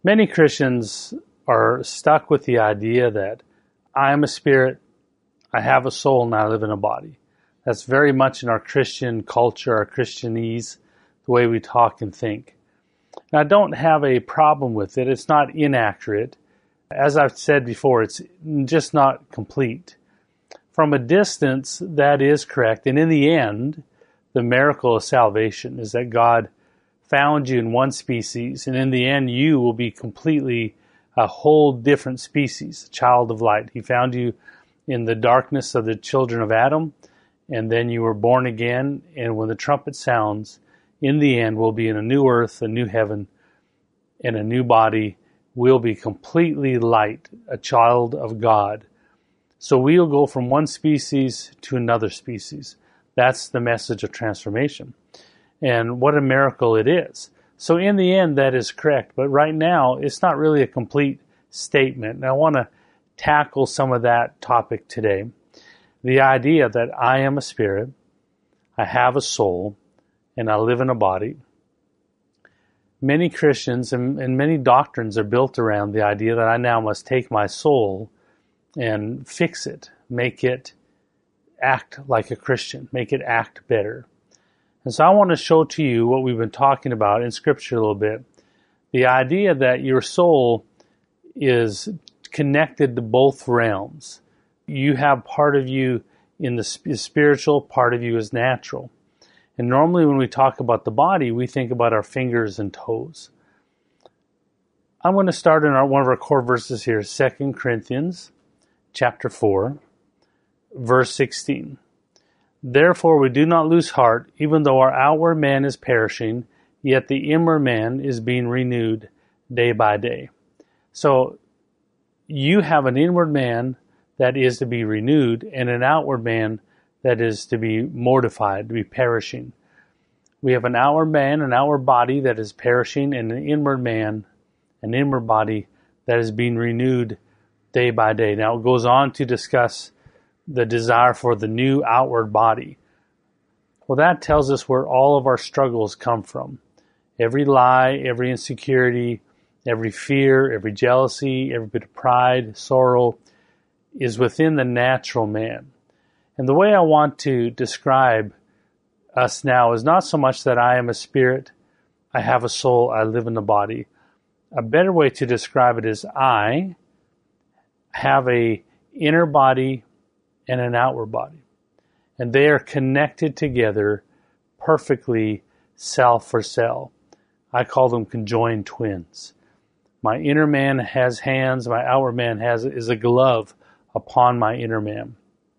Many Christians are stuck with the idea that I am a spirit, I have a soul, and I live in a body. That's very much in our Christian culture, our Christianese, the way we talk and think. And I don't have a problem with it. It's not inaccurate. As I've said before, it's just not complete. From a distance, that is correct. And in the end, the miracle of salvation is that God found you in one species, and in the end, you will be completely a whole different species, a child of light. He found you in the darkness of the children of Adam, and then you were born again, and when the trumpet sounds, in the end, we'll be in a new earth, a new heaven, and a new body. We'll be completely light, a child of God. So we'll go from one species to another species. That's the message of transformation. And what a miracle it is. So in the end, that is correct. But right now, it's not really a complete statement. And I want to tackle some of that topic today. The idea that I am a spirit, I have a soul, and I live in a body. Many Christians and many doctrines are built around the idea that I now must take my soul and fix it, make it act like a Christian, make it act better. And so I want to show to you what we've been talking about in Scripture a little bit. The idea that your soul is connected to both realms. You have part of you in the spiritual, part of you is natural. And normally when we talk about the body, we think about our fingers and toes. I'm going to start in one of our core verses here, 2 Corinthians chapter 4, verse 16. Therefore we do not lose heart, even though our outward man is perishing, yet the inward man is being renewed day by day. So you have an inward man that is to be renewed, and an outward man that is to be mortified, to be perishing. We have an outward man, an outward body that is perishing, and an inward man, an inward body that is being renewed day by day. Now it goes on to discuss the desire for the new outward body. Well, that tells us where all of our struggles come from. Every lie, every insecurity, every fear, every jealousy, every bit of pride, sorrow is within the natural man. And the way I want to describe us now is not so much that I am a spirit, I have a soul, I live in a body. A better way to describe it is I have an inner body and an outward body. And they are connected together perfectly cell for cell. I call them conjoined twins. My inner man has hands, my outward man is a glove upon my inner man.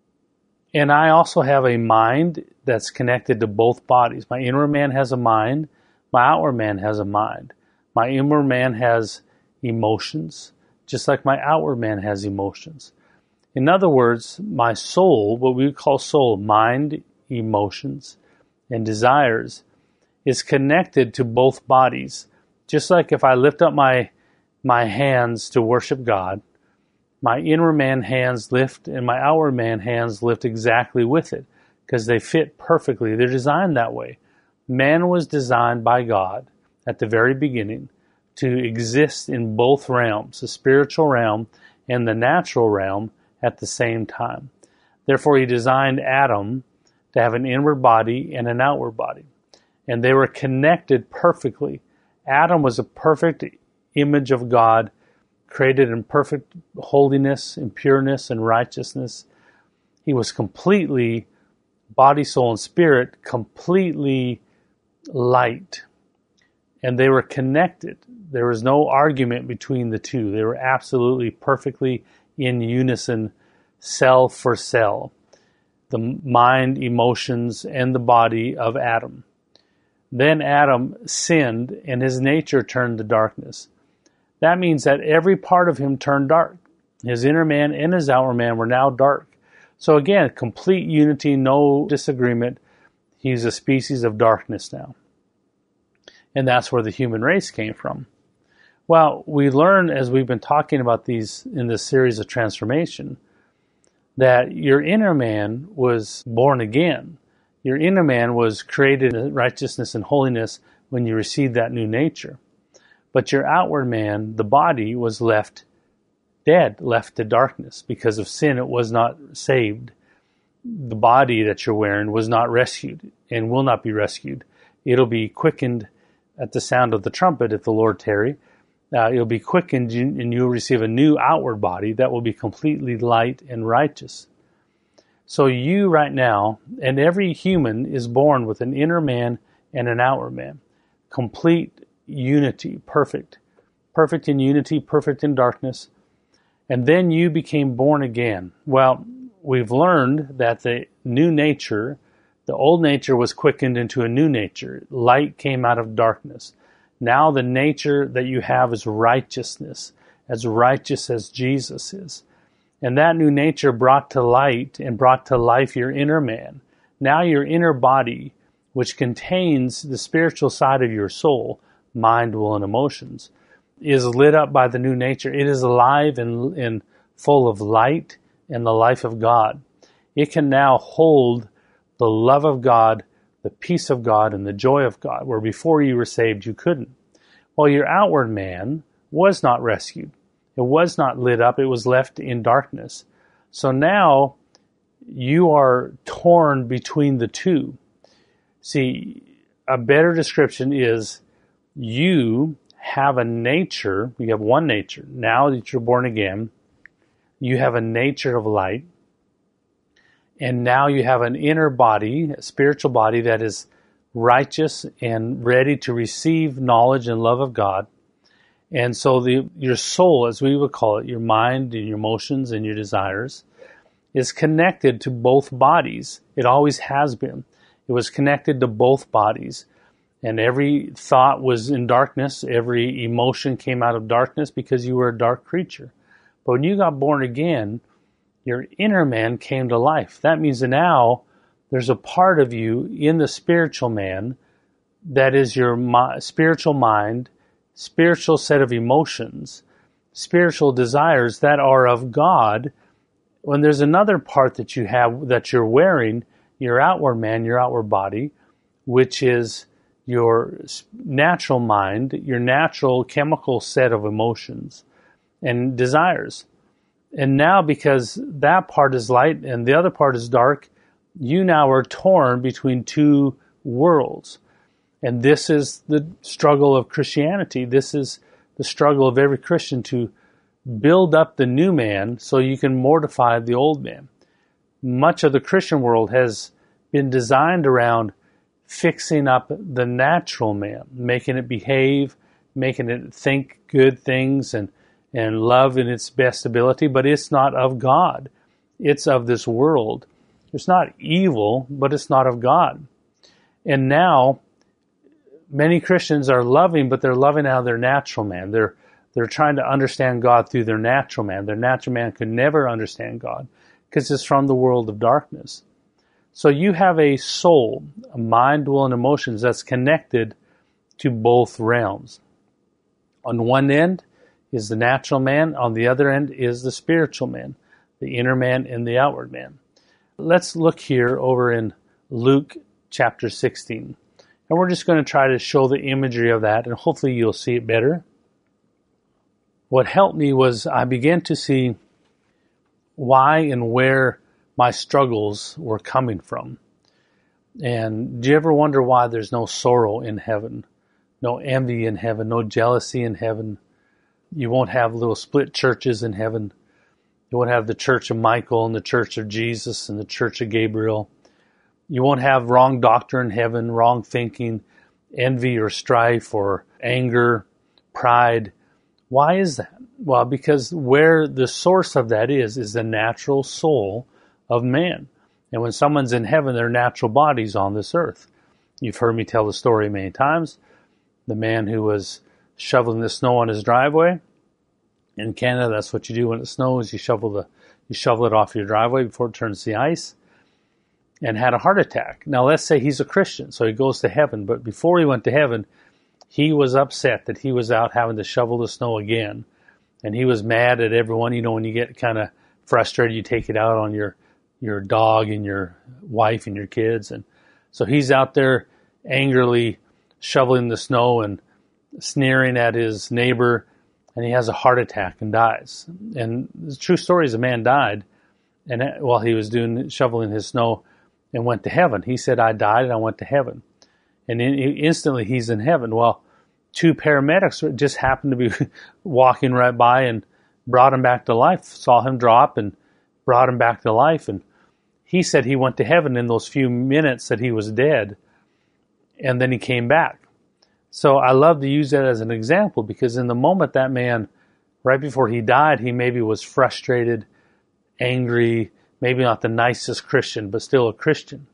And I also have a mind that's connected to both bodies. My inner man has a mind, my outward man has a mind. My inward man has emotions, just like my outward man has emotions. In other words, my soul, what we call soul, mind, emotions, and desires, is connected to both bodies. Just like if I lift up my hands to worship God, my inner man hands lift and my outward man hands lift exactly with it because they fit perfectly. They're designed that way. Man was designed by God at the very beginning to exist in both realms, the spiritual realm and the natural realm, at the same time. Therefore, he designed Adam to have an inward body and an outward body. And they were connected perfectly. Adam was a perfect image of God, created in perfect holiness and pureness and righteousness. He was completely, body, soul, and spirit, completely light. And they were connected. There was no argument between the two. They were absolutely perfectly in unison, cell for cell, the mind, emotions, and the body of Adam. Then Adam sinned, and his nature turned to darkness. That means that every part of him turned dark. His inner man and his outward man were now dark. So again, complete unity, no disagreement. He's a species of darkness now. And that's where the human race came from. Well, we learn as we've been talking about these in this series of transformation, that your inner man was born again. Your inner man was created in righteousness and holiness when you received that new nature. But your outward man, the body, was left dead, left to darkness. Because of sin, it was not saved. The body that you're wearing was not rescued and will not be rescued. It'll be quickened at the sound of the trumpet if the Lord tarry. It'll be quickened and you'll receive a new outward body that will be completely light and righteous. So you right now, and every human is born with an inner man and an outward man. Complete unity, perfect. Perfect in unity, perfect in darkness. And then you became born again. Well, we've learned that the new nature, the old nature was quickened into a new nature. Light came out of darkness. Now the nature that you have is righteousness, as righteous as Jesus is. And that new nature brought to light and brought to life your inner man. Now your inner body, which contains the spiritual side of your soul, mind, will, and emotions, is lit up by the new nature. It is alive and full of light and the life of God. It can now hold the love of God, the peace of God, and the joy of God, where before you were saved you couldn't. Well, your outward man was not rescued. It was not lit up. It was left in darkness. So now you are torn between the two. See, a better description is you have a nature, you have one nature. Now that you're born again, you have a nature of light. And now you have an inner body, a spiritual body that is righteous and ready to receive knowledge and love of God. And so your soul, as we would call it, your mind and your emotions and your desires, is connected to both bodies. It always has been. It was connected to both bodies. And every thought was in darkness. Every emotion came out of darkness because you were a dark creature. But when you got born again, your inner man came to life. That means that now there's a part of you in the spiritual man that is your spiritual mind, spiritual set of emotions, spiritual desires that are of God. When there's another part that you have that you're wearing, your outward man, your outward body, which is your natural mind, your natural chemical set of emotions and desires. And now because that part is light and the other part is dark, you now are torn between two worlds. And this is the struggle of Christianity. This is the struggle of every Christian to build up the new man so you can mortify the old man. Much of the Christian world has been designed around fixing up the natural man, making it behave, making it think good things and love in its best ability, but it's not of God. It's of this world. It's not evil, but it's not of God. And now, many Christians are loving, but they're loving out of their natural man. They're trying to understand God through their natural man. Their natural man could never understand God because it's from the world of darkness. So you have a soul, a mind, will, and emotions that's connected to both realms. On one end is the natural man. On the other end is the spiritual man, the inner man and the outward man. Let's look here over in Luke chapter 16. And we're just going to try to show the imagery of that, and hopefully you'll see it better. What helped me was I began to see why and where my struggles were coming from. And do you ever wonder why there's no sorrow in heaven, no envy in heaven, no jealousy in heaven? You won't have little split churches in heaven. You won't have the church of Michael and the church of Jesus and the church of Gabriel. You won't have wrong doctrine in heaven, wrong thinking, envy or strife or anger, pride. Why is that? Well, because where the source of that is the natural soul of man. And when someone's in heaven, their natural body's on this earth. You've heard me tell the story many times. The man who was shoveling the snow on his driveway. In Canada, that's what you do when it snows. You shovel it off your driveway before it turns to ice. And had a heart attack. Now let's say he's a Christian, so he goes to heaven. But before he went to heaven, he was upset that he was out having to shovel the snow again. And he was mad at everyone. You know, when you get kind of frustrated, you take it out on your dog and your wife and your kids. And so he's out there angrily shoveling the snow, and sneering at his neighbor, and he has a heart attack and dies. And the true story is a man died and while he was shoveling his snow and went to heaven. He said, I died and I went to heaven. And instantly he's in heaven. Well, two paramedics just happened to be walking right by and brought him back to life, saw him drop and brought him back to life. And he said he went to heaven in those few minutes that he was dead, and then he came back. So I love to use that as an example, because in the moment that man, right before he died, he maybe was frustrated, angry, maybe not the nicest Christian, but still a Christian.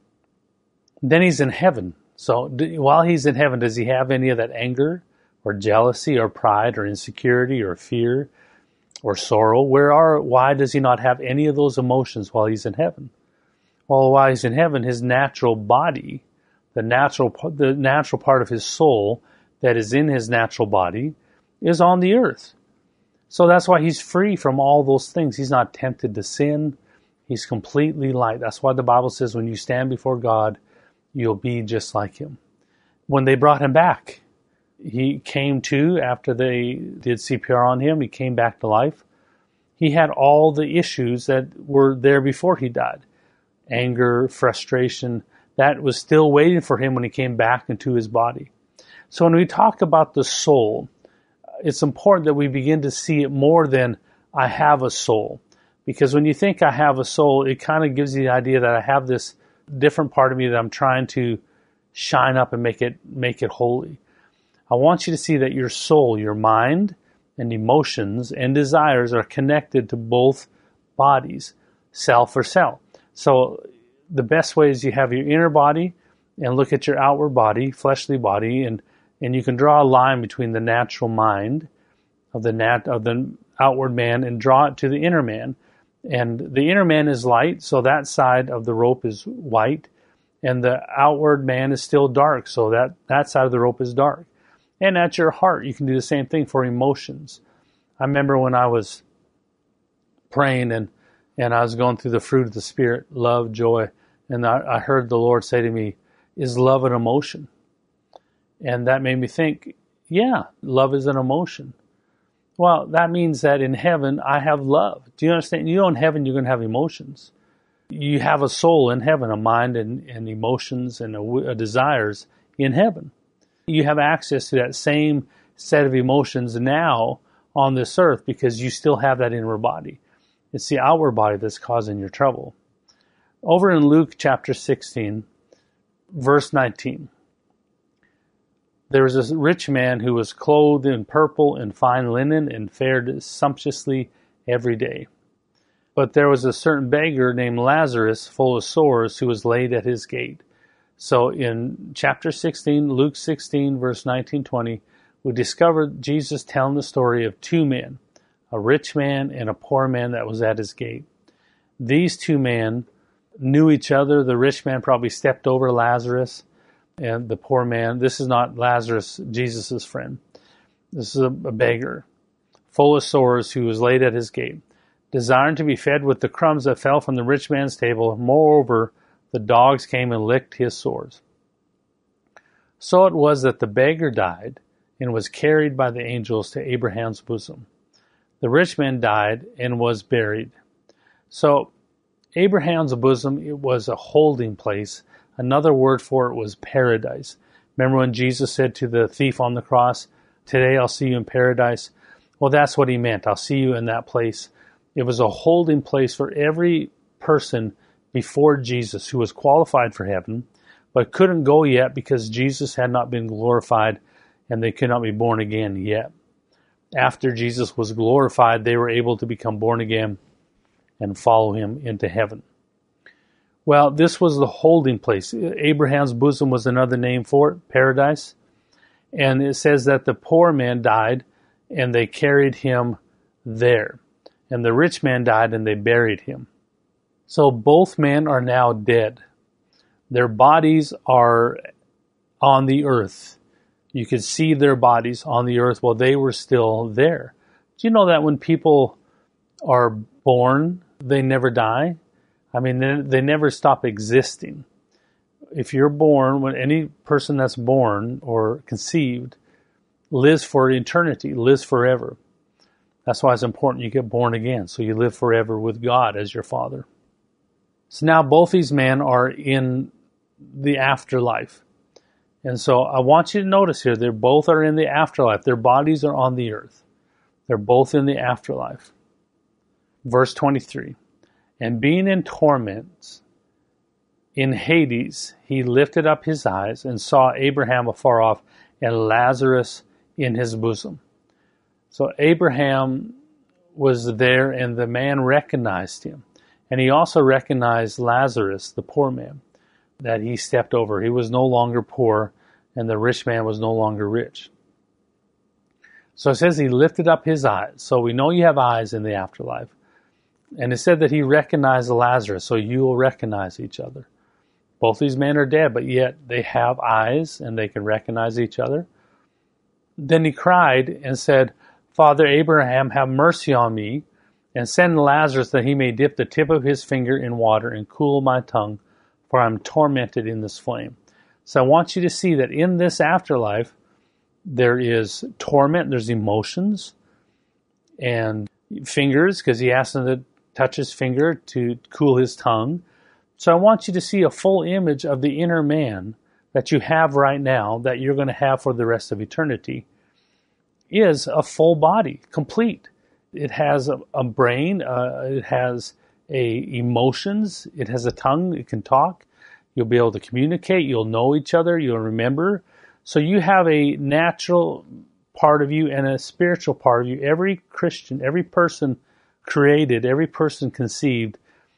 Then he's in heaven. So while he's in heaven, does he have any of that anger or jealousy or pride or insecurity or fear or sorrow? Why does he not have any of those emotions while he's in heaven? Well, while he's in heaven, his natural body, the natural part of his soul that is in his natural body, is on the earth. So that's why he's free from all those things. He's not tempted to sin. He's completely light. That's why the Bible says when you stand before God, you'll be just like him. When they brought him back, he came to, after they did CPR on him, he came back to life. He had all the issues that were there before he died. Anger, frustration, that was still waiting for him when he came back into his body. So when we talk about the soul, it's important that we begin to see it more than I have a soul. Because when you think I have a soul, it kind of gives you the idea that I have this different part of me that I'm trying to shine up and make it holy. I want you to see that your soul, your mind, and emotions and desires are connected to both bodies, cell for cell. So the best way is you have your inner body and look at your outward body, fleshly body, and you can draw a line between the natural mind of the outward man and draw it to the inner man. And the inner man is light, so that side of the rope is white, and the outward man is still dark, so that side of the rope is dark. And at your heart, you can do the same thing for emotions. I remember when I was praying and I was going through the fruit of the Spirit, love, joy, and I heard the Lord say to me, is love an emotion? And that made me think, yeah, love is an emotion. Well, that means that in heaven, I have love. Do you understand? You know, in heaven, you're going to have emotions. You have a soul in heaven, a mind and emotions and a desires in heaven. You have access to that same set of emotions now on this earth because you still have that inner body. It's the outward body that's causing your trouble. Over in Luke chapter 16, verse 19. There was a rich man who was clothed in purple and fine linen and fared sumptuously every day. But there was a certain beggar named Lazarus, full of sores, who was laid at his gate. So in chapter 16, Luke 16, verse 19-20, we discovered Jesus telling the story of two men, a rich man and a poor man that was at his gate. These two men knew each other. The rich man probably stepped over Lazarus. And the poor man, this is not Lazarus, Jesus' friend. This is a beggar, full of sores, who was laid at his gate, desiring to be fed with the crumbs that fell from the rich man's table. Moreover, the dogs came and licked his sores. So it was that the beggar died and was carried by the angels to Abraham's bosom. The rich man died and was buried. So Abraham's bosom, it was a holding place. Another word for it was paradise. Remember when Jesus said to the thief on the cross, "Today I'll see you in paradise"? Well, that's what he meant. I'll see you in that place. It was a holding place for every person before Jesus who was qualified for heaven, but couldn't go yet because Jesus had not been glorified and they could not be born again yet. After Jesus was glorified, they were able to become born again and follow him into heaven. Well, this was the holding place. Abraham's bosom was another name for it, paradise. And it says that the poor man died and they carried him there. And the rich man died and they buried him. So both men are now dead. Their bodies are on the earth. You could see their bodies on the earth while they were still there. Do you know that when people are born, they never die? I mean, they never stop existing. If you're born, when any person that's born or conceived, lives for eternity, lives forever. That's why it's important you get born again, so you live forever with God as your Father. So now both these men are in the afterlife. And so I want you to notice here, they both are in the afterlife. Their bodies are on the earth. They're both in the afterlife. Verse 23, and being in torments in Hades, he lifted up his eyes and saw Abraham afar off and Lazarus in his bosom. So Abraham was there, and the man recognized him. And he also recognized Lazarus, the poor man, that he stepped over. He was no longer poor, and the rich man was no longer rich. So it says he lifted up his eyes. So we know you have eyes in the afterlife. And it said that he recognized Lazarus, so you will recognize each other. Both these men are dead, but yet they have eyes and they can recognize each other. Then he cried and said, Father Abraham, have mercy on me, and send Lazarus that he may dip the tip of his finger in water and cool my tongue, for I am tormented in this flame. So I want you to see that in this afterlife, there is torment, there's emotions, and fingers, because he asked him to touch his finger to cool his tongue. So I want you to see a full image of the inner man that you have right now, that you're going to have for the rest of eternity, is a full body, complete. It has a brain, it has emotions, it has a tongue, it can talk. You'll be able to communicate, you'll know each other, you'll remember. So you have a natural part of you and a spiritual part of you. Every Christian, every person created, every person conceived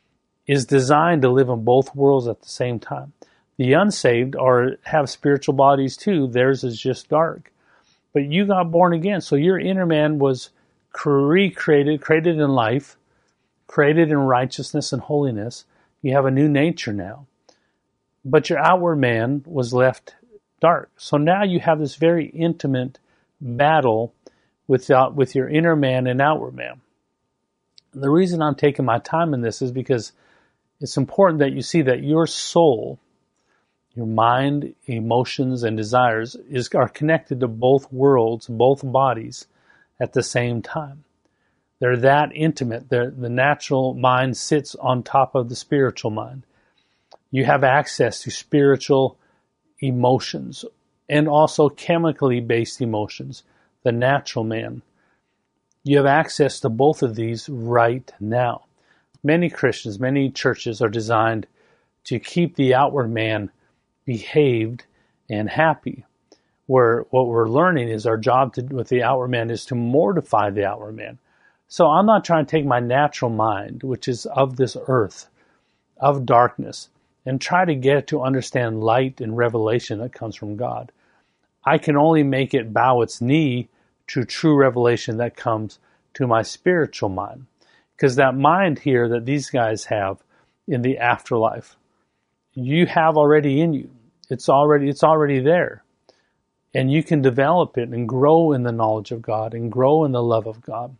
is designed to live in both worlds at the same time. The unsaved have spiritual bodies too. Theirs is just dark. But you got born again, so your inner man was recreated, created in life, created in righteousness and holiness. You have a new nature now. But your outward man was left dark. So now you have this very intimate battle with your inner man and outward man. And the reason I'm taking my time in this is because it's important that you see that your soul, your mind, emotions, and desires are connected to both worlds, both bodies at the same time. They're that intimate. The natural mind sits on top of the spiritual mind. You have access to spiritual emotions and also chemically based emotions, the natural man. You have access to both of these right now. Many Christians, many churches are designed to keep the outward man behaved and happy, where what we're learning is our job with the outward man is to mortify the outward man. So I'm not trying to take my natural mind, which is of this earth, of darkness, and try to get it to understand light and revelation that comes from God. I can only make it bow its knee to true revelation that comes to my spiritual mind. Because that mind here that these guys have in the afterlife, you have already in you. It's already there. And you can develop it and grow in the knowledge of God and grow in the love of God.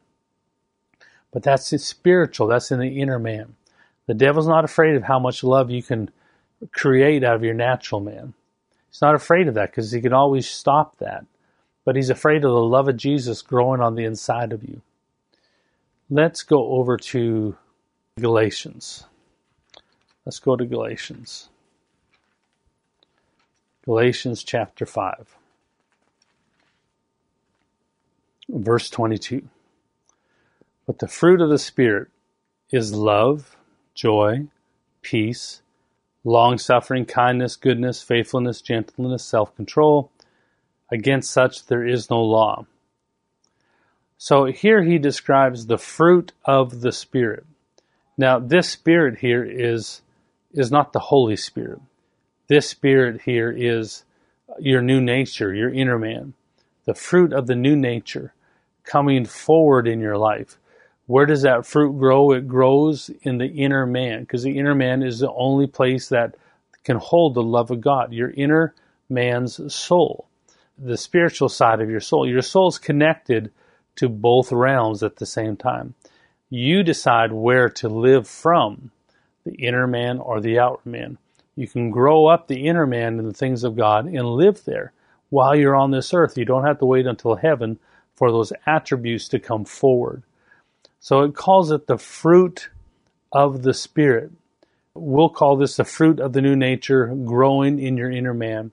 But that's spiritual. That's in the inner man. The devil's not afraid of how much love you can create out of your natural man. He's not afraid of that because he can always stop that. But he's afraid of the love of Jesus growing on the inside of you. Let's go over to Galatians. Let's go to Galatians. Galatians chapter 5. Verse 22. But the fruit of the Spirit is love, joy, peace, long-suffering, kindness, goodness, faithfulness, gentleness, self-control. Against such there is no law. So here he describes the fruit of the Spirit. Now this Spirit here is not the Holy Spirit. This Spirit here is your new nature, your inner man. The fruit of the new nature coming forward in your life. Where does that fruit grow? It grows in the inner man, because the inner man is the only place that can hold the love of God, your inner man's soul, the spiritual side of your soul. Your soul is connected to both realms at the same time. You decide where to live from, the inner man or the outward man. You can grow up the inner man in the things of God and live there. while you're on this earth. You don't have to wait until heaven for those attributes to come forward. So it calls it the fruit of the Spirit. We'll call this the fruit of the new nature growing in your inner man.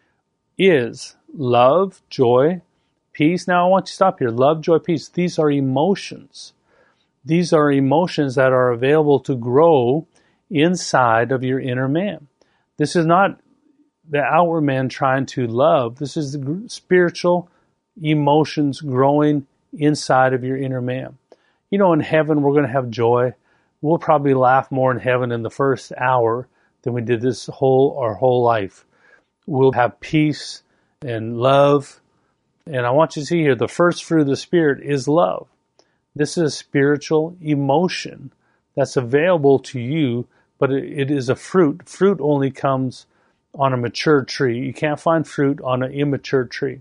Is love, joy, peace. Now I want you to stop here. Love, joy, peace. These are emotions. These are emotions that are available to grow inside of your inner man. This is not the outward man trying to love. This is the spiritual emotions growing inside of your inner man. You know, in heaven, we're going to have joy. We'll probably laugh more in heaven in the first hour than we did our whole life. We'll have peace and love. And I want you to see here, the first fruit of the Spirit is love. This is a spiritual emotion that's available to you, but it is a fruit. Fruit only comes on a mature tree. You can't find fruit on an immature tree.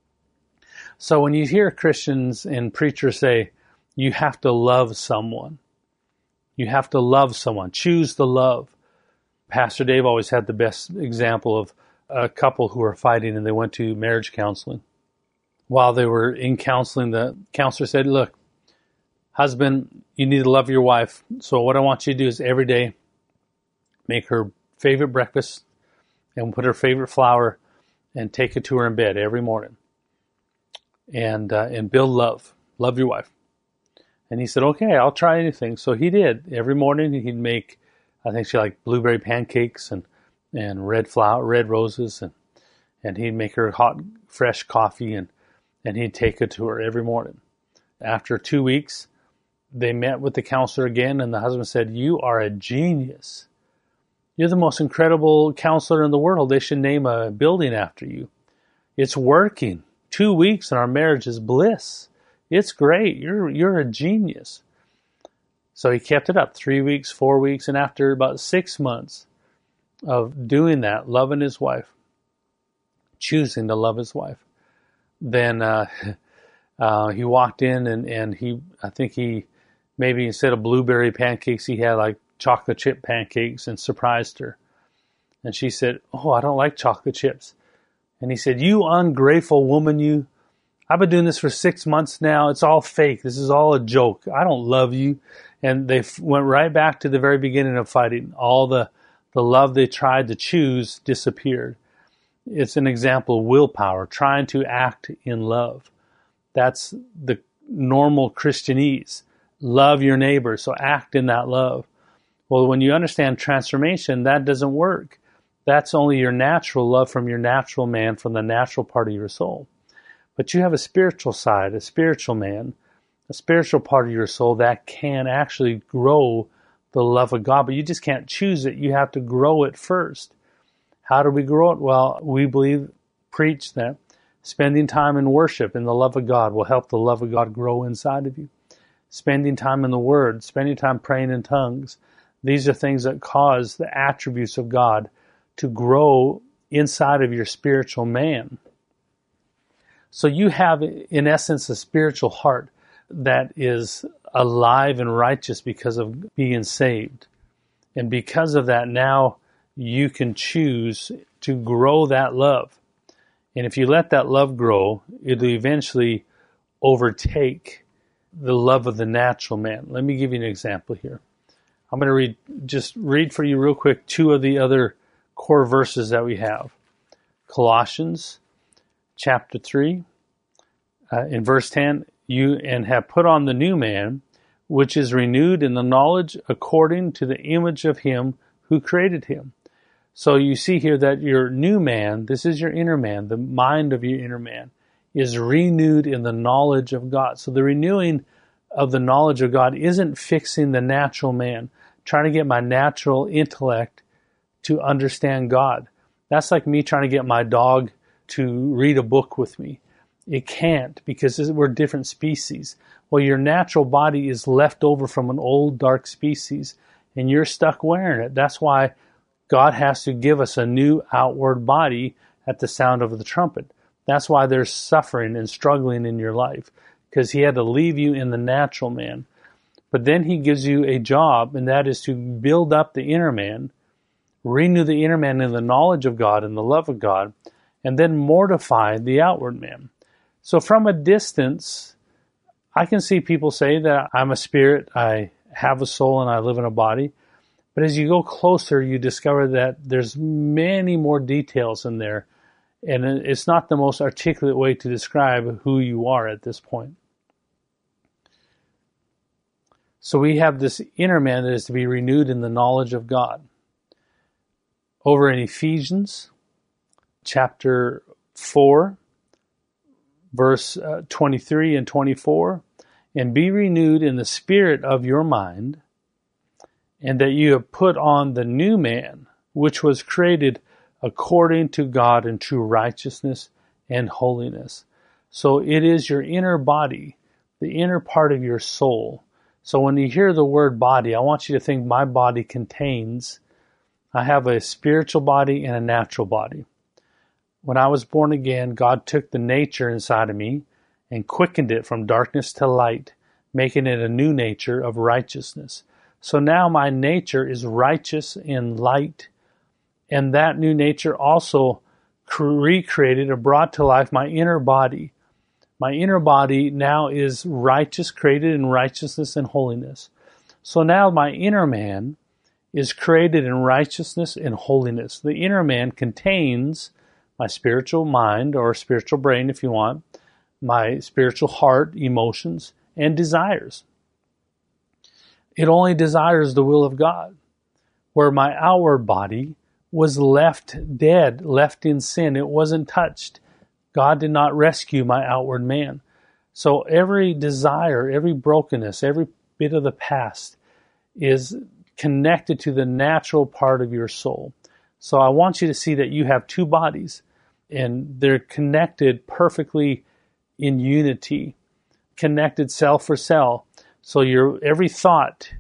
So when you hear Christians and preachers say, you have to love someone. You have to love someone. Choose the love. Pastor Dave always had the best example of a couple who were fighting and they went to marriage counseling. While they were in counseling, the counselor said, look, husband, you need to love your wife. So what I want you to do is every day make her favorite breakfast and put her favorite flower and take it to her in bed every morning. And build love. Love your wife. And he said, okay, I'll try anything. So he did. Every morning he'd make, I think she liked blueberry pancakes and red roses. And he'd make her hot, fresh coffee and he'd take it to her every morning. After 2 weeks, they met with the counselor again and the husband said, you are a genius. You're the most incredible counselor in the world. They should name a building after you. It's working. 2 weeks and our marriage is bliss. It's great. You're a genius. So he kept it up 3 weeks, 4 weeks, and after about 6 months of doing that, loving his wife, choosing to love his wife, then he walked in and I think he maybe instead of blueberry pancakes, he had like chocolate chip pancakes and surprised her. And she said, oh, I don't like chocolate chips. And he said, you ungrateful woman, you. I've been doing this for 6 months now. It's all fake. This is all a joke. I don't love you. And they went right back to the very beginning of fighting. All the love they tried to choose disappeared. It's an example of willpower, trying to act in love. That's the normal Christianese. Love your neighbor, so act in that love. Well, when you understand transformation, that doesn't work. That's only your natural love from your natural man, from the natural part of your soul. But you have a spiritual side, a spiritual man, a spiritual part of your soul that can actually grow the love of God. But you just can't choose it. You have to grow it first. How do we grow it? Well, we preach that spending time in worship in the love of God will help the love of God grow inside of you. Spending time in the Word, spending time praying in tongues. These are things that cause the attributes of God to grow inside of your spiritual man. So you have, in essence, a spiritual heart that is alive and righteous because of being saved. And because of that, now you can choose to grow that love. And if you let that love grow, it'll eventually overtake the love of the natural man. Let me give you an example here. I'm going to read for you real quick 2 of the other core verses that we have. Colossians chapter 3, in verse 10, you and have put on the new man, which is renewed in the knowledge according to the image of him who created him. So you see here that your new man, this is your inner man, the mind of your inner man, is renewed in the knowledge of God. So the renewing of the knowledge of God isn't fixing the natural man, trying to get my natural intellect to understand God. That's like me trying to get my dog to read a book with me. It can't, because we're different species. Well, your natural body is left over from an old dark species, and you're stuck wearing it. That's why God has to give us a new outward body at the sound of the trumpet. That's why there's suffering and struggling in your life, because he had to leave you in the natural man. But then he gives you a job, and that is to build up the inner man, renew the inner man in the knowledge of God and the love of God, and then mortify the outward man. So from a distance, I can see people say that I'm a spirit, I have a soul, and I live in a body. But as you go closer, you discover that there's many more details in there. And it's not the most articulate way to describe who you are at this point. So we have this inner man that is to be renewed in the knowledge of God. Over in Ephesians chapter 4, verse 23 and 24, and be renewed in the spirit of your mind, and that you have put on the new man, which was created according to God in true righteousness and holiness. So it is your inner body, the inner part of your soul. So when you hear the word body, I want you to think my body contains, I have a spiritual body and a natural body. When I was born again, God took the nature inside of me and quickened it from darkness to light, making it a new nature of righteousness. So now my nature is righteous and light, and that new nature also recreated or brought to life my inner body. My inner body now is righteous, created in righteousness and holiness. So now my inner man is created in righteousness and holiness. The inner man contains my spiritual mind, or spiritual brain if you want, my spiritual heart, emotions, and desires. It only desires the will of God, where my outward body was left dead, left in sin. It wasn't touched. God did not rescue my outward man. So every desire, every brokenness, every bit of the past is connected to the natural part of your soul. So I want you to see that you have two bodies, and they're connected perfectly in unity, connected cell for cell. So every thought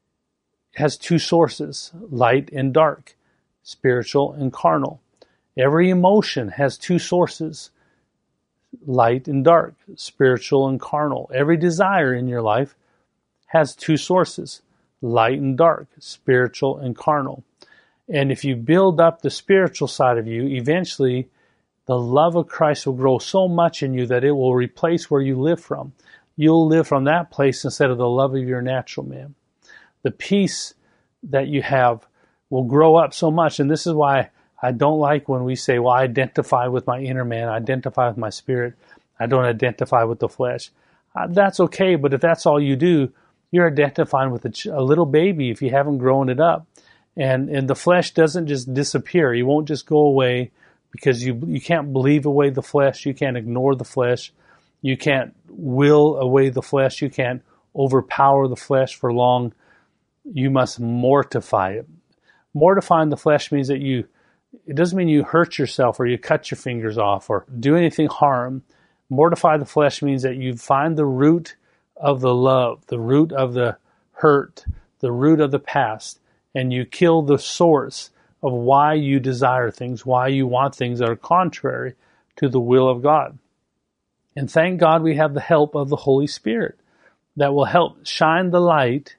has two sources, light and dark, spiritual and carnal. Every emotion has two sources, light and dark, spiritual and carnal. Every desire in your life has two sources, light and dark, spiritual and carnal. And if you build up the spiritual side of you, eventually the love of Christ will grow so much in you that it will replace where you live from. You'll live from that place instead of the love of your natural man. The peace that you have will grow up so much. And this is why I don't like when we say, well, I identify with my inner man, I identify with my spirit, I don't identify with the flesh. That's okay, but if that's all you do, you're identifying with a little baby if you haven't grown it up. And the flesh doesn't just disappear. It won't just go away because you can't believe away the flesh. You can't ignore the flesh. You can't will away the flesh. You can't overpower the flesh for long. You must mortify it. Mortifying the flesh means that it doesn't mean you hurt yourself or you cut your fingers off or do anything harm. Mortify the flesh means that you find the root of the love, the root of the hurt, the root of the past, and you kill the source of why you desire things, why you want things that are contrary to the will of God. And thank God we have the help of the Holy Spirit that will help shine the light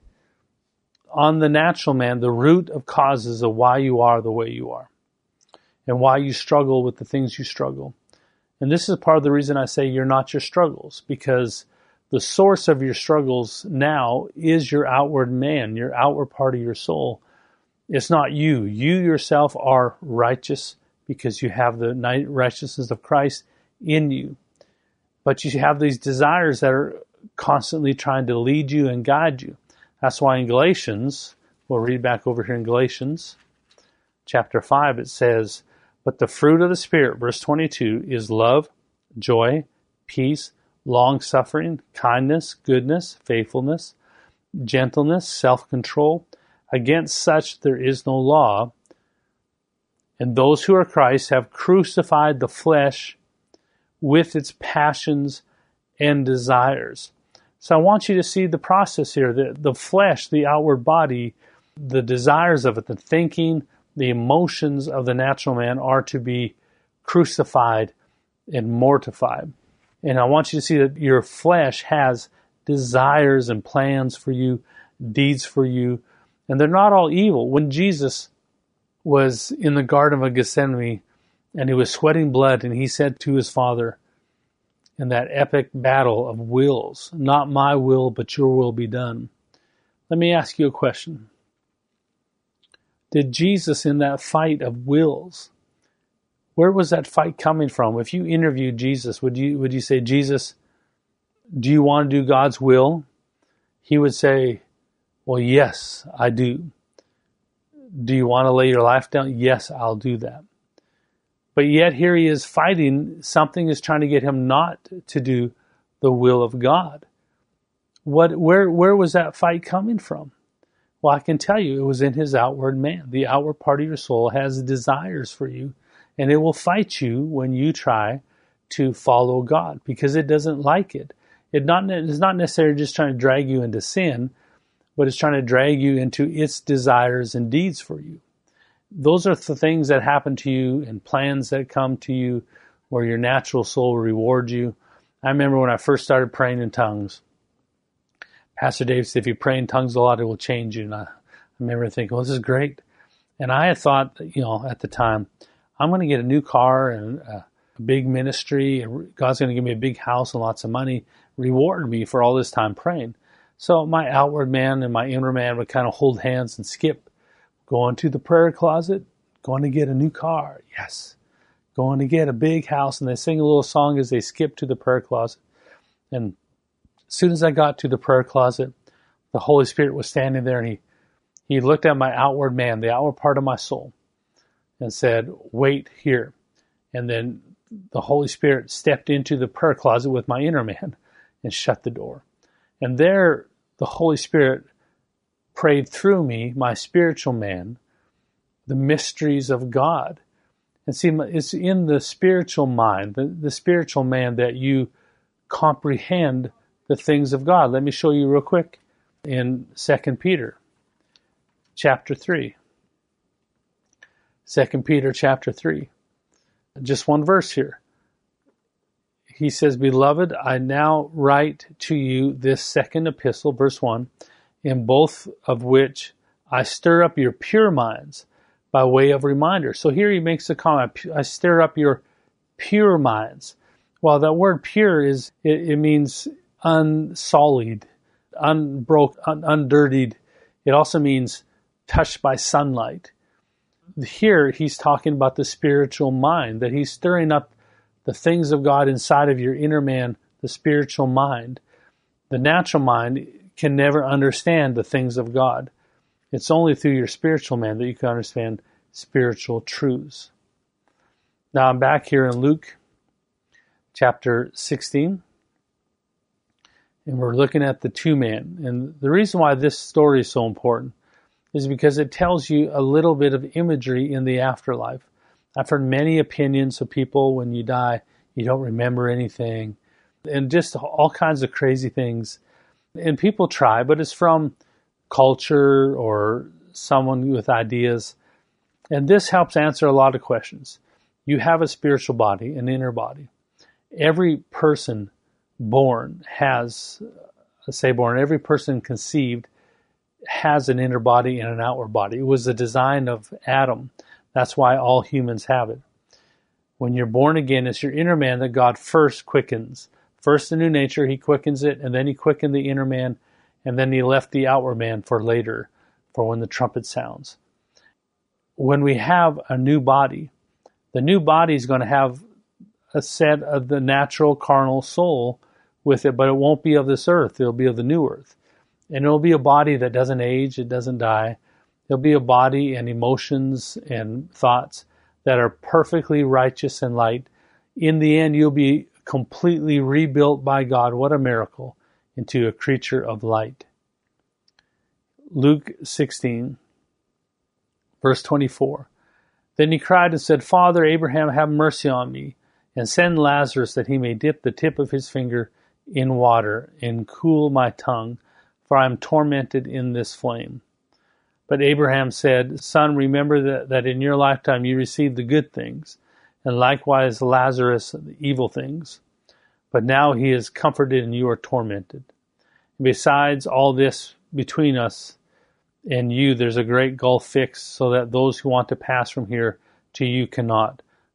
on the natural man, the root of causes of why you are the way you are and why you struggle with the things you struggle. And this is part of the reason I say you're not your struggles, because the source of your struggles now is your outward man, your outward part of your soul. It's not you. You yourself are righteous because you have the righteousness of Christ in you. But you have these desires that are constantly trying to lead you and guide you. That's why in Galatians, we'll read back over here in Galatians chapter 5, it says, but the fruit of the Spirit, verse 22, is love, joy, peace, long-suffering, kindness, goodness, faithfulness, gentleness, self-control. Against such there is no law. And those who are Christ have crucified the flesh with its passions and desires. So I want you to see the process here. The flesh, the outward body, the desires of it, the thinking, the emotions of the natural man are to be crucified and mortified. And I want you to see that your flesh has desires and plans for you, deeds for you, and they're not all evil. When Jesus was in the Garden of Gethsemane and he was sweating blood, and he said to his father in that epic battle of wills, "Not my will, but your will be done." Let me ask you a question. Did Jesus, in that fight of wills, where was that fight coming from? If you interviewed Jesus, would you say, "Jesus, do you want to do God's will?" He would say, "Well, yes, I do." "Do you want to lay your life down?" "Yes, I'll do that." But yet here he is fighting. Something is trying to get him not to do the will of God. Where was that fight coming from? Well, I can tell you it was in his outward man. The outward part of your soul has desires for you, and it will fight you when you try to follow God because it doesn't like it. It's not necessarily just trying to drag you into sin, but it's trying to drag you into its desires and deeds for you. Those are the things that happen to you and plans that come to you where your natural soul rewards you. I remember when I first started praying in tongues, Pastor Dave said, if you pray in tongues a lot, it will change you. And I remember thinking, well, this is great. And I had thought, at the time, I'm going to get a new car and a big ministry. And God's going to give me a big house and lots of money, reward me for all this time praying. So my outward man and my inner man would kind of hold hands and skip. Going to the prayer closet, going to get a new car, yes. Going to get a big house, and they sing a little song as they skip to the prayer closet. And as soon as I got to the prayer closet, the Holy Spirit was standing there, and he looked at my outward man, the outward part of my soul, and said, "Wait here." And then the Holy Spirit stepped into the prayer closet with my inner man and shut the door. And there, the Holy Spirit prayed through me, my spiritual man, the mysteries of God. And see, it's in the spiritual mind, the spiritual man, that you comprehend the things of God. Let me show you real quick in 2 Peter chapter 3. 2 Peter chapter 3. Just one verse here. He says, "Beloved, I now write to you this second epistle," verse 1, "in both of which I stir up your pure minds by way of reminder." So here he makes the comment, I stir up your pure minds. Well, that word pure it means unsullied, undirtied. It also means touched by sunlight. Here he's talking about the spiritual mind, that he's stirring up the things of God inside of your inner man, the spiritual mind. The natural mind can never understand the things of God. It's only through your spiritual man that you can understand spiritual truths. Now I'm back here in Luke chapter 16, and we're looking at the two men. And the reason why this story is so important is because it tells you a little bit of imagery in the afterlife. I've heard many opinions of people when you die, you don't remember anything, and just all kinds of crazy things. And people try, but it's from culture or someone with ideas. And this helps answer a lot of questions. You have a spiritual body, an inner body. Every person born every person conceived has an inner body and an outward body. It was the design of Adam. That's why all humans have it. When you're born again, it's your inner man that God first quickens. First the new nature, he quickens it, and then he quickened the inner man, and then he left the outward man for later, for when the trumpet sounds. When we have a new body, the new body is going to have a set of the natural carnal soul with it, but it won't be of this earth. It'll be of the new earth. And it'll be a body that doesn't age, it doesn't die. It'll be a body and emotions and thoughts that are perfectly righteous and light. In the end, you'll be completely rebuilt by God. What a miracle, into a creature of light. Luke 16, verse 24. Then he cried and said, "Father Abraham, have mercy on me, and send Lazarus that he may dip the tip of his finger in water and cool my tongue, for I am tormented in this flame." But Abraham said, "Son, remember that in your lifetime you received the good things, and likewise Lazarus the evil things. But now he is comforted and you are tormented. Besides all this, between us and you, there's a great gulf fixed, so that those who want to pass from here to you cannot,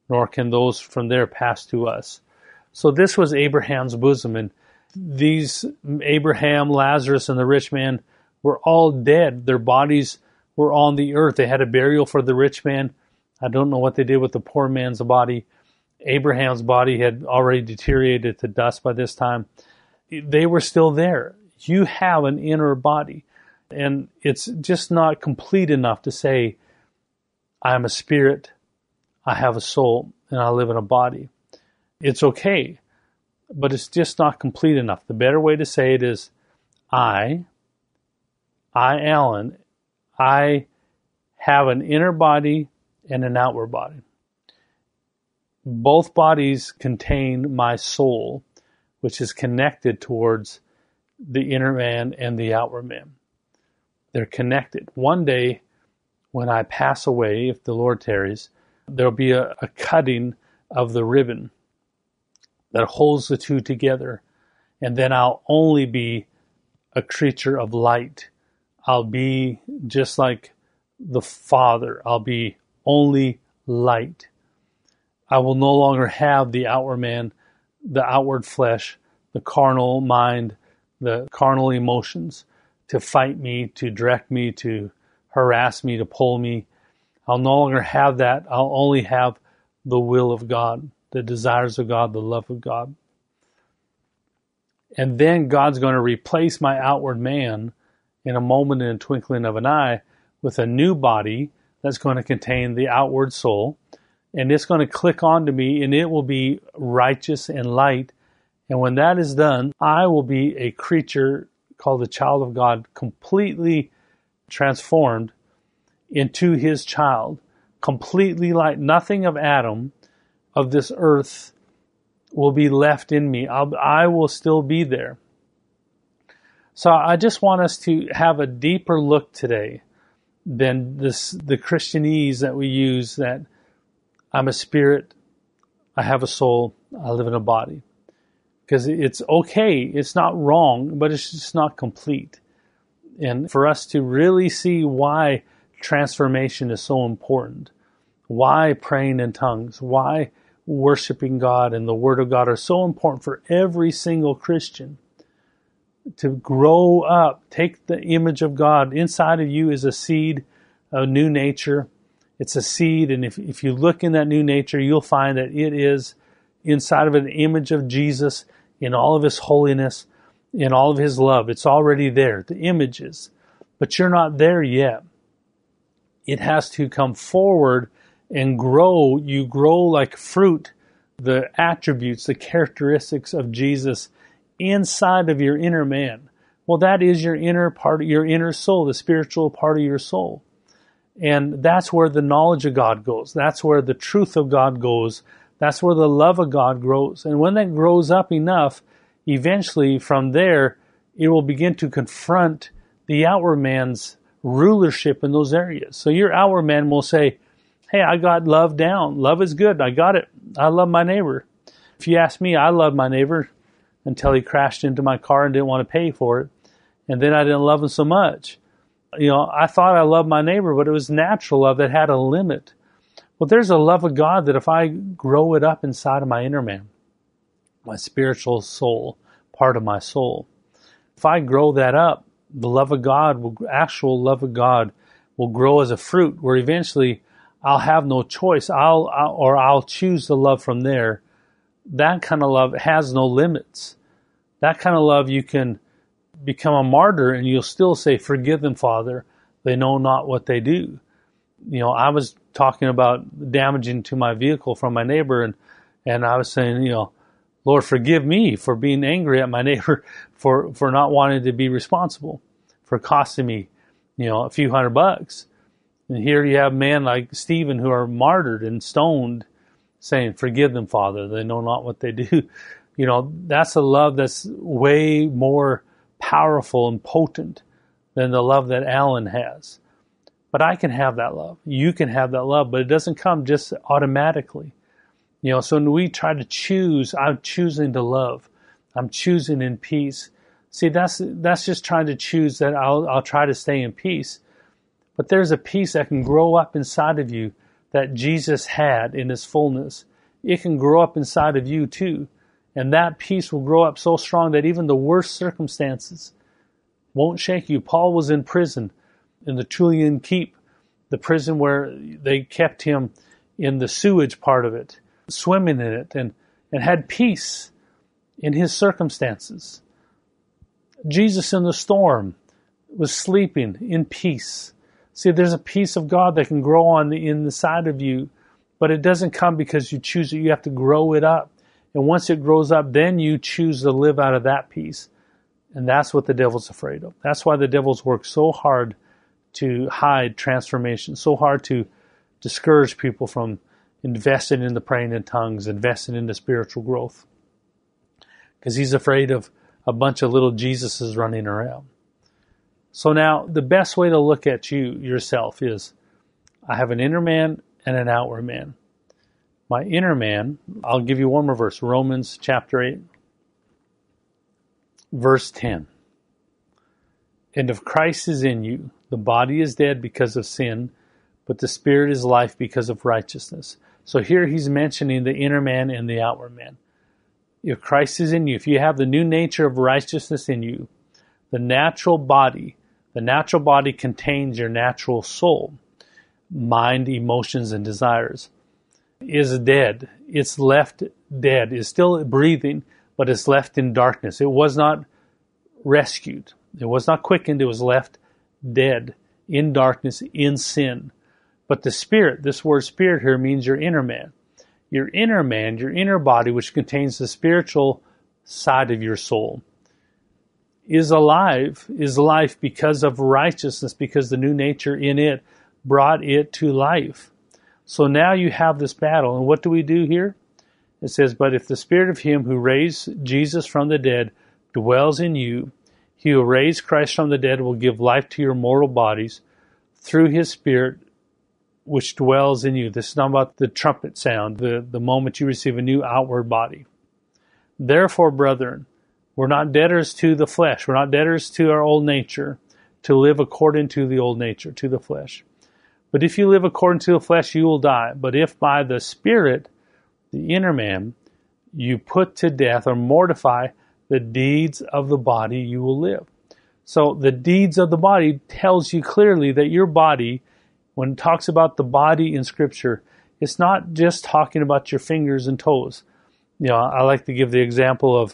nor can those from there pass to us. So this was Abraham's bosom, and these Abraham, Lazarus, and the rich man were all dead. Their bodies were on the earth. They had a burial for the rich man. I don't know what they did with the poor man's body. Abraham's body had already deteriorated to dust by this time. They were still there. You have an inner body, and it's just not complete enough to say, I am a spirit, I have a soul, and I live in a body. It's okay, but it's just not complete enough. The better way to say it is, I, Alan, I have an inner body and an outward body. Both bodies contain my soul, which is connected towards the inner man and the outward man. They're connected. One day, when I pass away, if the Lord tarries, there'll be a cutting of the ribbon that holds the two together, and then I'll only be a creature of light. I'll be just like the Father. I'll be only light. I will no longer have the outward man, the outward flesh, the carnal mind, the carnal emotions to fight me, to direct me, to harass me, to pull me. I'll no longer have that. I'll only have the will of God, the desires of God, the love of God. And then God's going to replace my outward man in a moment, in a twinkling of an eye, with a new body that's going to contain the outward soul. And it's going to click onto me, and it will be righteous and light. And when that is done, I will be a creature called the child of God, completely transformed into his child, completely light. Nothing of Adam, of this earth, will be left in me. I will still be there. So I just want us to have a deeper look today than the Christianese that we use, that I'm a spirit, I have a soul, I live in a body. Because it's okay, it's not wrong, but it's just not complete. And for us to really see why transformation is so important, why praying in tongues, why worshiping God and the Word of God are so important for every single Christian. To grow up, take the image of God. Inside of you is a seed, a new nature. It's a seed, and if you look in that new nature, you'll find that it is inside of an image of Jesus in all of his holiness, in all of his love. It's already there, the images. But you're not there yet. It has to come forward and grow. You grow like fruit, the attributes, the characteristics of Jesus inside of your inner man. Well, that is your inner part, your inner soul, the spiritual part of your soul. And that's where the knowledge of God goes. That's where the truth of God goes. That's where the love of God grows. And when that grows up enough, eventually from there, it will begin to confront the outward man's rulership in those areas. So your outward man will say, hey, I got love down. Love is good. I got it. I love my neighbor. If you ask me, I love my neighbor until he crashed into my car and didn't want to pay for it. And then I didn't love him so much. I thought I loved my neighbor, but it was natural love that had a limit. Well, there's a love of God that if I grow it up inside of my inner man, my spiritual soul, part of my soul, if I grow that up, the love of God, actual love of God, will grow as a fruit where eventually I'll have no choice. I'll choose the love from there. That kind of love has no limits. That kind of love, you can become a martyr and you'll still say, forgive them, Father. They know not what they do. I was talking about damaging to my vehicle from my neighbor, and I was saying, Lord, forgive me for being angry at my neighbor for not wanting to be responsible, for costing me, a few $100. And here you have men like Stephen who are martyred and stoned, saying, forgive them, Father. They know not what they do. That's a love that's way more powerful and potent than the love that Alan has. But I can have that love. You can have that love, but it doesn't come just automatically. So when we try to choose, I'm choosing to love. I'm choosing in peace. See, that's just trying to choose that I'll try to stay in peace. But there's a peace that can grow up inside of you that Jesus had in his fullness, it can grow up inside of you too. And that peace will grow up so strong that even the worst circumstances won't shake you. Paul was in prison, in the Tullian Keep, the prison where they kept him in the sewage part of it, swimming in it, and had peace in his circumstances. Jesus in the storm was sleeping in peace. See, there's a peace of God that can grow on the inside of you, but it doesn't come because you choose it. You have to grow it up. And once it grows up, then you choose to live out of that peace. And that's what the devil's afraid of. That's why the devil's worked so hard to hide transformation, so hard to discourage people from investing in the praying in tongues, investing in the spiritual growth. Because he's afraid of a bunch of little Jesuses running around. So now, the best way to look at yourself is, I have an inner man and an outward man. My inner man, I'll give you one more verse, Romans chapter 8, verse 10. And if Christ is in you, the body is dead because of sin, but the spirit is life because of righteousness. So here he's mentioning the inner man and the outward man. If Christ is in you, if you have the new nature of righteousness in you, the natural body contains your natural soul, mind, emotions, and desires, is dead. It's left dead. It's still breathing, but it's left in darkness. It was not rescued. It was not quickened. It was left dead in darkness, in sin. But the spirit, this word spirit here means your inner man. Your inner man, your inner body, which contains the spiritual side of your soul, is alive, is life because of righteousness, because the new nature in it brought it to life. So now you have this battle. And what do we do here? It says, but if the spirit of him who raised Jesus from the dead dwells in you, he who raised Christ from the dead will give life to your mortal bodies through his spirit which dwells in you. This is not about the trumpet sound, the moment you receive a new outward body. Therefore, brethren, we're not debtors to the flesh. We're not debtors to our old nature to live according to the old nature, to the flesh. But if you live according to the flesh, you will die. But if by the Spirit, the inner man, you put to death or mortify the deeds of the body, you will live. So the deeds of the body tells you clearly that your body, when it talks about the body in Scripture, it's not just talking about your fingers and toes. You know, I like to give the example of,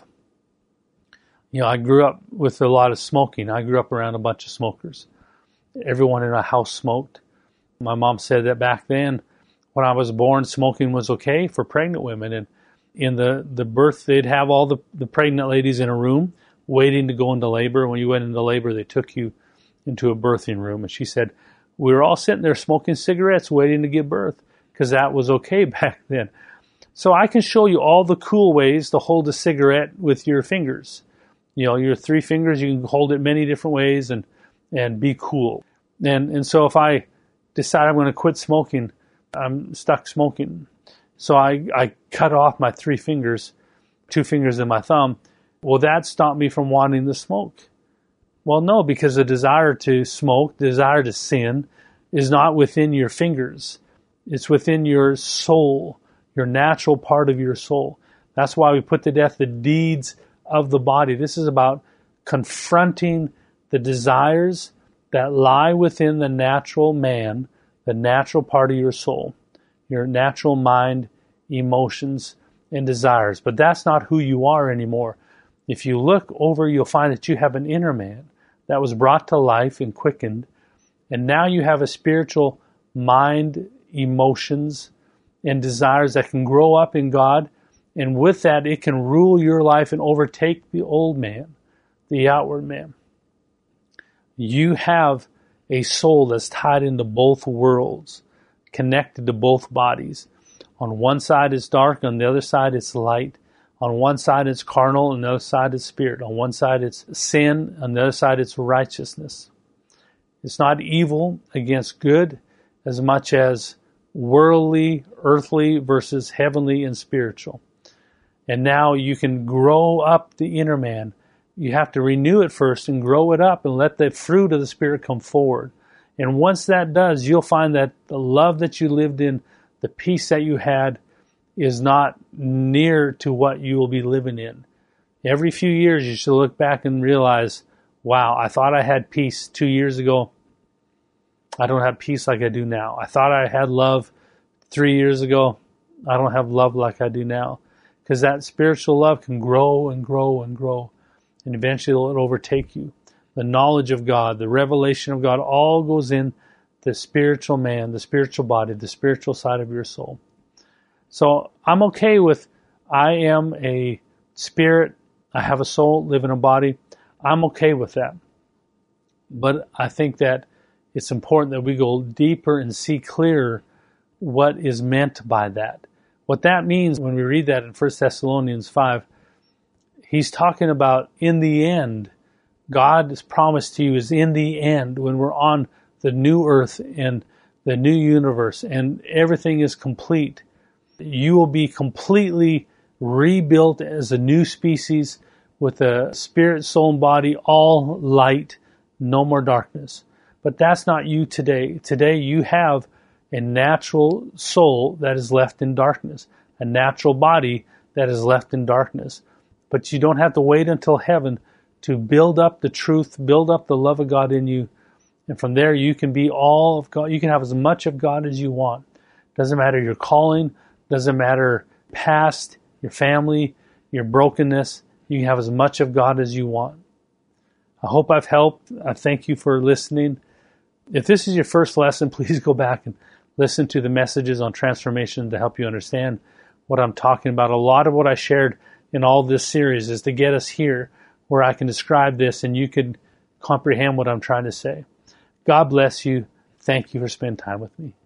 I grew up with a lot of smoking. I grew up around a bunch of smokers. Everyone in our house smoked. My mom said that back then, when I was born, smoking was okay for pregnant women. And in the birth, they'd have all the pregnant ladies in a room waiting to go into labor. When you went into labor, they took you into a birthing room. And she said, we were all sitting there smoking cigarettes waiting to give birth because that was okay back then. So I can show you all the cool ways to hold a cigarette with your fingers. Your 3 fingers, you can hold it many different ways and be cool. And so if I decide I'm going to quit smoking, I'm stuck smoking. So I cut off my 3 fingers, 2 fingers and my thumb. Will that stop me from wanting to smoke? Well, no, because the desire to smoke, the desire to sin, is not within your fingers. It's within your soul, your natural part of your soul. That's why we put to death the deeds of the body. This is about confronting the desires that lie within the natural man, the natural part of your soul, your natural mind, emotions, and desires. But that's not who you are anymore. If you look over, you'll find that you have an inner man that was brought to life and quickened, and now you have a spiritual mind, emotions, and desires that can grow up in God, and with that, it can rule your life and overtake the old man, the outward man. You have a soul that's tied into both worlds, connected to both bodies. On one side it's dark, on the other side it's light. On one side it's carnal, on the other side it's spirit. On one side it's sin, on the other side it's righteousness. It's not evil against good as much as worldly, earthly versus heavenly and spiritual. And now you can grow up the inner man. You have to renew it first and grow it up and let the fruit of the Spirit come forward. And once that does, you'll find that the love that you lived in, the peace that you had, is not near to what you will be living in. Every few years, you should look back and realize, wow, I thought I had peace 2 years ago. I don't have peace like I do now. I thought I had love 3 years ago. I don't have love like I do now. Because that spiritual love can grow and grow and grow. And eventually it'll overtake you. The knowledge of God, the revelation of God, all goes in the spiritual man, the spiritual body, the spiritual side of your soul. So I'm okay with, I am a spirit, I have a soul, live in a body. I'm okay with that. But I think that it's important that we go deeper and see clearer what is meant by that. What that means when we read that in 1 Thessalonians 5, he's talking about in the end, God's promise to you is in the end, when we're on the new earth and the new universe and everything is complete, you will be completely rebuilt as a new species with a spirit, soul, and body, all light, no more darkness. But that's not you today. Today you have a natural soul that is left in darkness, a natural body that is left in darkness. But you don't have to wait until heaven to build up the truth, build up the love of God in you. And from there you can be all of God. You can have as much of God as you want. Doesn't matter your calling, doesn't matter past, your family, your brokenness. You can have as much of God as you want. I hope I've helped. I thank you for listening. If this is your first lesson, please go back and listen to the messages on transformation to help you understand what I'm talking about. A lot of what I shared in all this series is to get us here where I can describe this and you can comprehend what I'm trying to say. God bless you. Thank you for spending time with me.